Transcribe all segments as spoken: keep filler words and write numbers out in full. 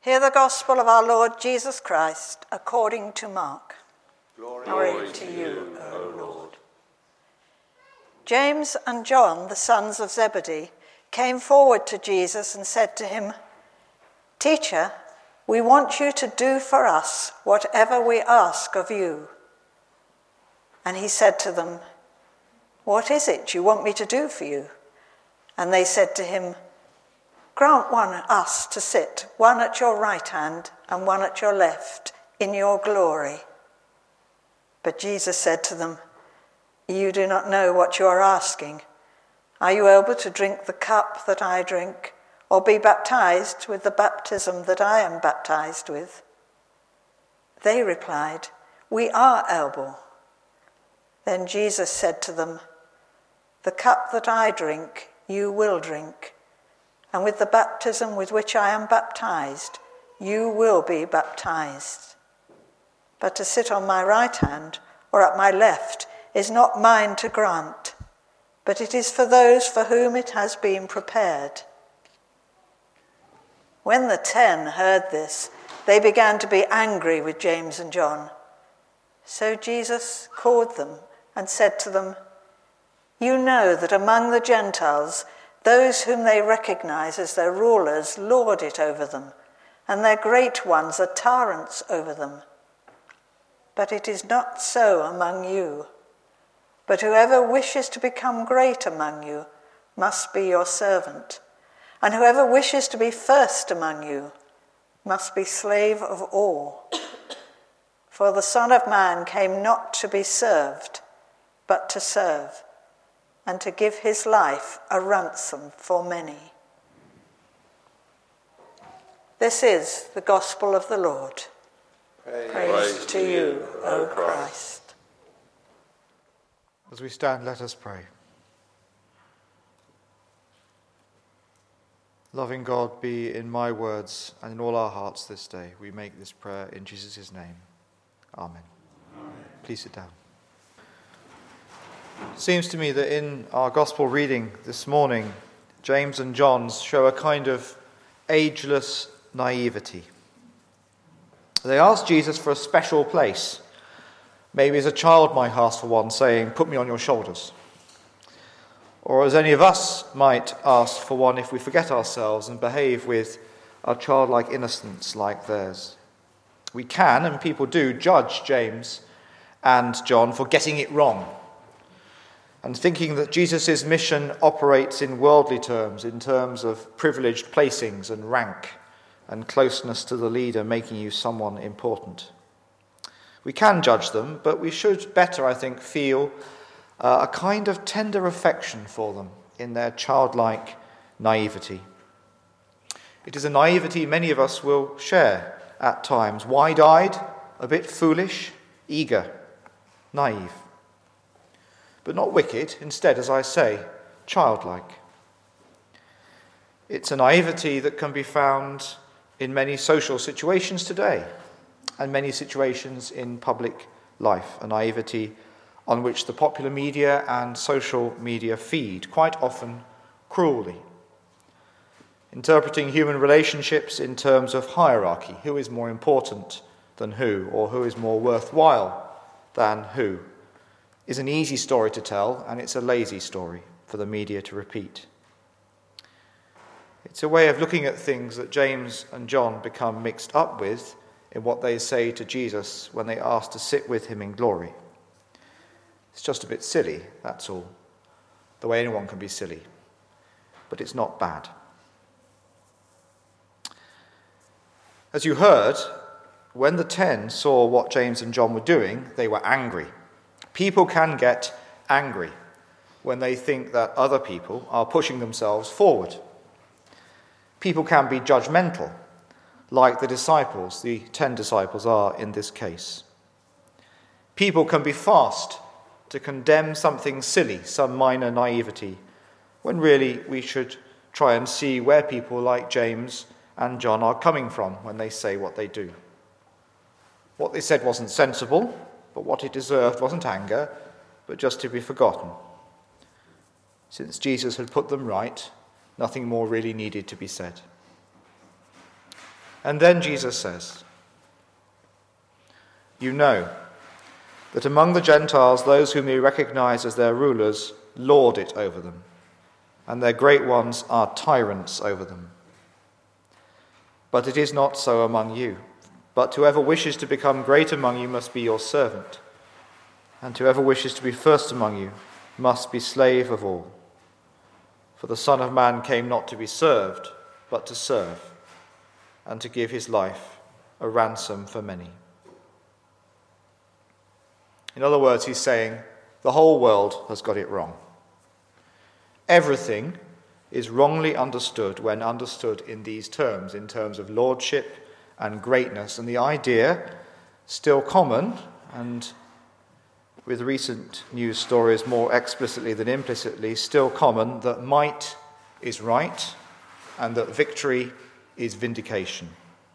Hear the gospel of our Lord Jesus Christ according to Mark. Glory, Glory to you, O Lord. James and John, the sons of Zebedee, came forward to Jesus and said to him, "Teacher, we want you to do for us whatever we ask of you." And he said to them, "What is it you want me to do for you?" And they said to him, "Grant one us to sit, one at your right hand and one at your left, in your glory." But Jesus said to them, "You do not know what you are asking. Are you able to drink the cup that I drink, or be baptized with the baptism that I am baptized with?" They replied, "We are able." Then Jesus said to them, "The cup that I drink, you will drink, and with the baptism with which I am baptized, you will be baptized. But to sit on my right hand or at my left is not mine to grant, but it is for those for whom it has been prepared." When the ten heard this, they began to be angry with James and John. So Jesus called them and said to them, "You know that among the Gentiles, those whom they recognize as their rulers lord it over them, and their great ones are tyrants over them. But it is not so among you. But whoever wishes to become great among you must be your servant, and whoever wishes to be first among you must be slave of all. For the Son of Man came not to be served, but to serve, and to give his life a ransom for many." This is the gospel of the Lord. Praise, Praise to you, O Christ. As we stand, let us pray. Loving God, be in my words and in all our hearts this day. We make this prayer in Jesus' name. Amen. Amen. Please sit down. It seems to me that in our gospel reading this morning, James and John show a kind of ageless naivety. They ask Jesus for a special place. Maybe as a child might ask for one, saying, "Put me on your shoulders." Or as any of us might ask for one if we forget ourselves and behave with a childlike innocence like theirs. We can, and people do, judge James and John for getting it wrong and thinking that Jesus' mission operates in worldly terms, in terms of privileged placings and rank and closeness to the leader, making you someone important. We can judge them, but we should better, I think, feel uh, a kind of tender affection for them in their childlike naivety. It is a naivety many of us will share at times, wide-eyed, a bit foolish, eager, naive. But not wicked, instead, as I say, childlike. It's a naivety that can be found in many social situations today and many situations in public life, a naivety on which the popular media and social media feed, quite often cruelly, interpreting human relationships in terms of hierarchy, who is more important than who, or who is more worthwhile than who, is an easy story to tell, and it's a lazy story for the media to repeat. It's a way of looking at things that James and John become mixed up with in what they say to Jesus when they ask to sit with him in glory. It's just a bit silly, that's all, the way anyone can be silly, but it's not bad. As you heard, when the ten saw what James and John were doing, they were angry. People can get angry when they think that other people are pushing themselves forward. People can be judgmental, like the disciples, the ten disciples are in this case. People can be fast to condemn something silly, some minor naivety, when really we should try and see where people like James and John are coming from when they say what they do. What they said wasn't sensible, but what it deserved wasn't anger, but just to be forgotten. Since Jesus had put them right, nothing more really needed to be said. And then Jesus says, "You know that among the Gentiles those whom you recognize as their rulers lord it over them, and their great ones are tyrants over them. But it is not so among you. But whoever wishes to become great among you must be your servant, and whoever wishes to be first among you must be slave of all. For the Son of Man came not to be served, but to serve, and to give his life a ransom for many." In other words, he's saying the whole world has got it wrong. Everything is wrongly understood when understood in these terms, in terms of lordship and greatness, and the idea, still common, and with recent news stories more explicitly than implicitly, still common, that might is right and that victory is vindication.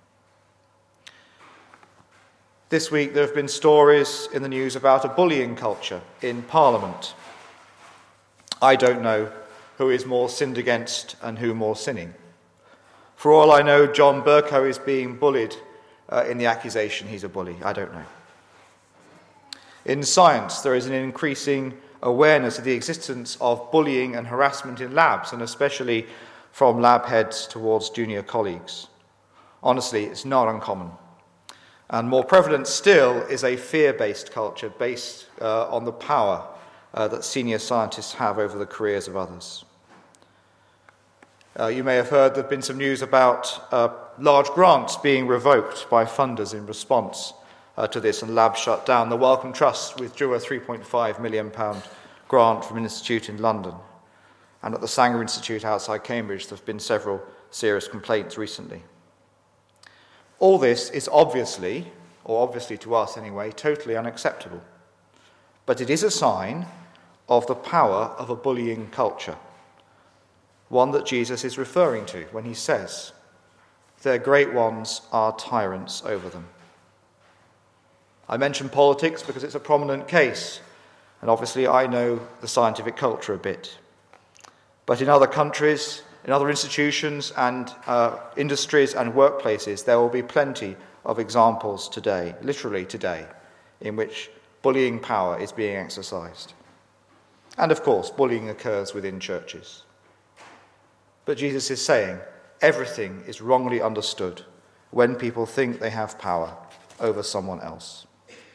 This week there have been stories in the news about a bullying culture in Parliament. I don't know who is more sinned against and who more sinning. For all I know, John Bercow is being bullied uh, in the accusation he's a bully. I don't know. In science, there is an increasing awareness of the existence of bullying and harassment in labs, and especially from lab heads towards junior colleagues. Honestly, it's not uncommon. And more prevalent still is a fear-based culture based uh, on the power uh, that senior scientists have over the careers of others. Uh, you may have heard there have been some news about uh, large grants being revoked by funders in response uh, to this, and labs shut down. The Wellcome Trust withdrew a three point five million pounds grant from an institute in London. And at the Sanger Institute outside Cambridge, there have been several serious complaints recently. All this is obviously, or obviously to us anyway, totally unacceptable. But it is a sign of the power of a bullying culture, one that Jesus is referring to when he says, "Their great ones are tyrants over them." I mention politics because it's a prominent case, and obviously I know the scientific culture a bit. But in other countries, in other institutions and uh, industries and workplaces, there will be plenty of examples today, literally today, in which bullying power is being exercised. And of course, bullying occurs within churches. But Jesus is saying everything is wrongly understood when people think they have power over someone else.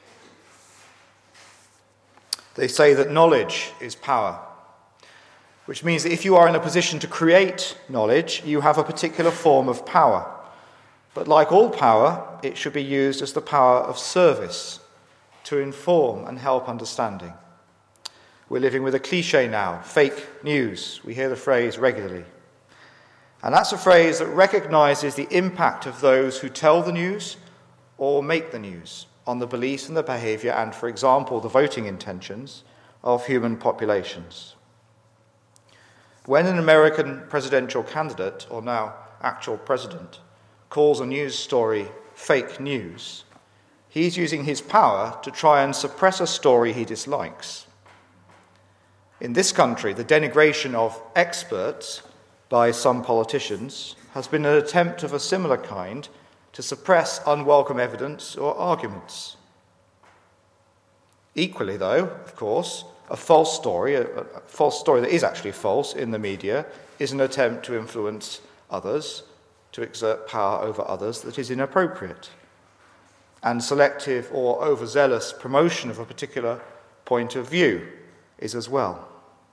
They say that knowledge is power, which means that if you are in a position to create knowledge, you have a particular form of power. But like all power, it should be used as the power of service, to inform and help understanding. We're living with a cliche now, fake news. We hear the phrase regularly. And that's a phrase that recognizes the impact of those who tell the news or make the news on the beliefs and the behavior and, for example, the voting intentions of human populations. When an American presidential candidate, or now actual president, calls a news story fake news, he's using his power to try and suppress a story he dislikes. In this country, the denigration of experts by some politicians has been an attempt of a similar kind to suppress unwelcome evidence or arguments. Equally, though, of course, a false story, a, a false story that is actually false in the media, is an attempt to influence others, to exert power over others that is inappropriate. And selective or overzealous promotion of a particular point of view is as well.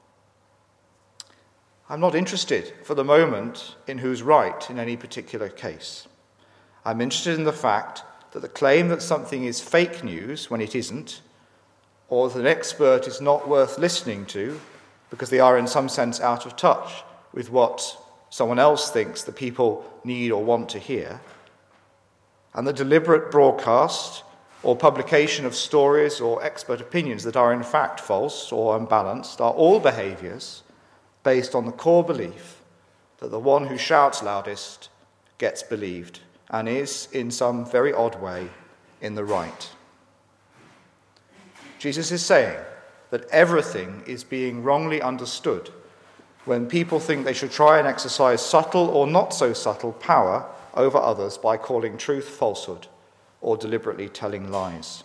I'm not interested for the moment in who's right in any particular case. I'm interested in the fact that the claim that something is fake news when it isn't, or that an expert is not worth listening to because they are in some sense out of touch with what someone else thinks the people need or want to hear, and the deliberate broadcast or publication of stories or expert opinions that are in fact false or unbalanced are all behaviours based on the core belief that the one who shouts loudest gets believed and is, in some very odd way, in the right. Jesus is saying that everything is being wrongly understood when people think they should try and exercise subtle or not so subtle power over others by calling truth falsehood or deliberately telling lies.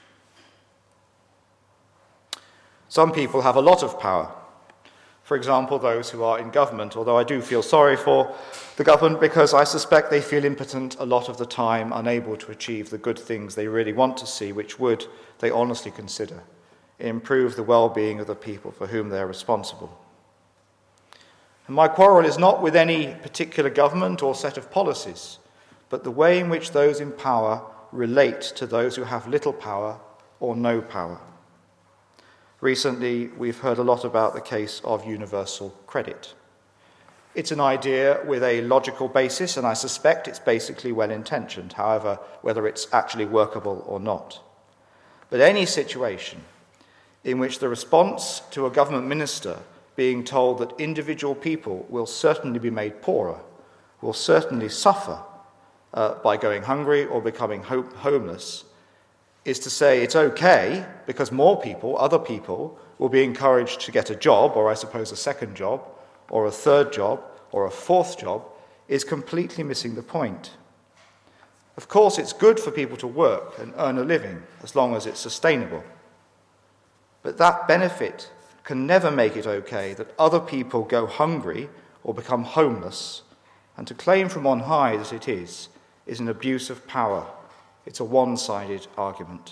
Some people have a lot of power. For example, those who are in government, although I do feel sorry for the government because I suspect they feel impotent a lot of the time, unable to achieve the good things they really want to see, which would, they honestly consider, improve the well-being of the people for whom they are responsible. And my quarrel is not with any particular government or set of policies, but the way in which those in power relate to those who have little power or no power. Recently, we've heard a lot about the case of universal credit. It's an idea with a logical basis, and I suspect it's basically well-intentioned, however, whether it's actually workable or not. But any situation in which the response to a government minister being told that individual people will certainly be made poorer, will certainly suffer uh, by going hungry or becoming ho- homeless, is to say it's okay because more people, other people, will be encouraged to get a job, or I suppose a second job, or a third job, or a fourth job, is completely missing the point. Of course, it's good for people to work and earn a living as long as it's sustainable. But that benefit can never make it okay that other people go hungry or become homeless, and to claim from on high that it is, is an abuse of power. It's a one-sided argument.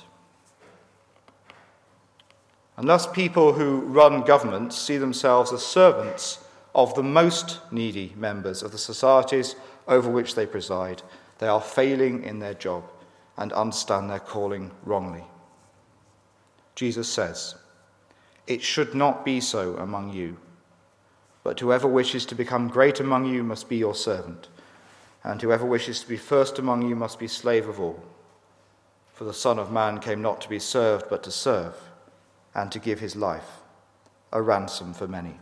Unless people who run governments see themselves as servants of the most needy members of the societies over which they preside, they are failing in their job and understand their calling wrongly. Jesus says, "It should not be so among you, but whoever wishes to become great among you must be your servant, and whoever wishes to be first among you must be slave of all. For the Son of Man came not to be served, but to serve, and to give his life, a ransom for many."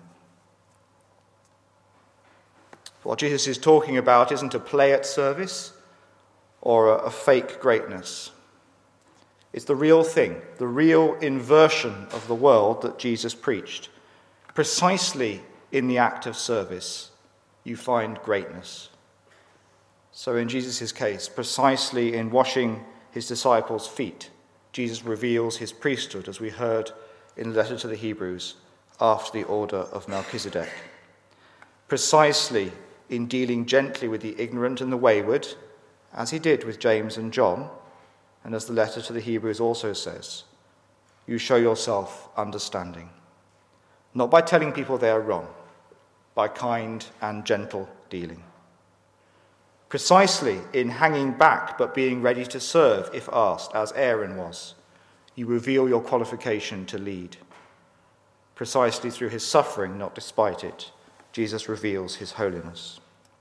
What Jesus is talking about isn't a play at service or a, a fake greatness. It's the real thing, the real inversion of the world that Jesus preached. Precisely in the act of service, you find greatness. So in Jesus' case, precisely in washing his disciples' feet, Jesus reveals his priesthood, as we heard in the letter to the Hebrews, after the order of Melchizedek. Precisely in dealing gently with the ignorant and the wayward, as he did with James and John, and as the letter to the Hebrews also says, you show yourself understanding, not by telling people they are wrong, by kind and gentle dealing. Precisely in hanging back but being ready to serve if asked, as Aaron was, you reveal your qualification to lead. Precisely through his suffering, not despite it, Jesus reveals his holiness.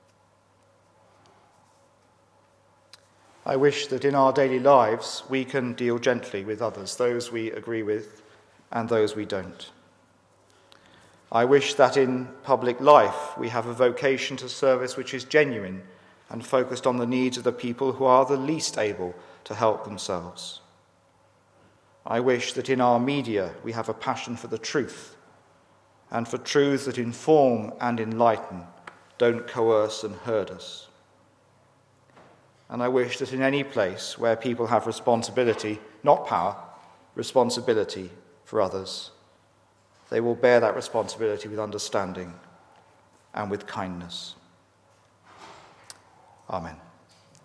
I wish that in our daily lives we can deal gently with others, those we agree with and those we don't. I wish that in public life we have a vocation to service which is genuine and focused on the needs of the people who are the least able to help themselves. I wish that in our media we have a passion for the truth and for truths that inform and enlighten, don't coerce and herd us. And I wish that in any place where people have responsibility, not power, responsibility for others, they will bear that responsibility with understanding and with kindness. Amen.